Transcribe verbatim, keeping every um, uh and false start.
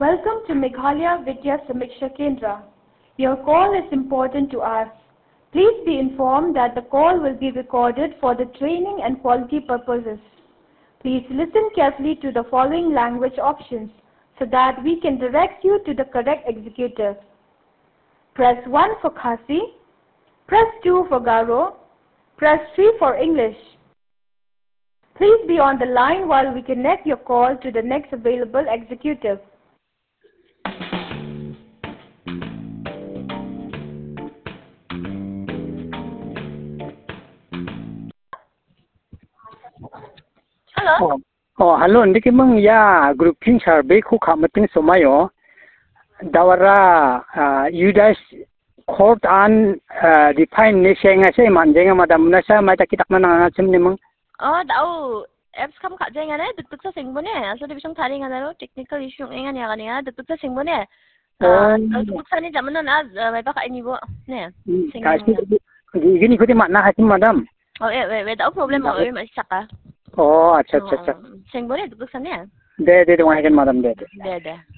Welcome to Meghalaya Vidya Samiksha Kendra. Your call is important to us. Please be informed that the call will be recorded for the training and quality purposes. Please listen carefully to the following language options so that we can direct you to the correct executive. Press one for Khasi, press two for Garo, press three for English. Please be on the line while we connect your call to the next available executive. Hello? Oh, oh hello, ndiki mong ya grouping survey ko kamating sumayo. Dawara uh, you guys court an uh, define ni senga se manjenga madam na sa mai takitak mananga chimni mong. Oh, tao apps kam kha jenga ne duk sa singbo ne aso division thari nga ro technical issue nga nya nga duk sa singbo ne. Ah, duk sa ni jamana na mai ba ka ni bo ne. Gini ko di mana hatim madam. Oh, eh, eh, tao problem mo mai saka. Oh, acha acha acha. Singbo ne duk sa ne. De de de wangan madam de. De de.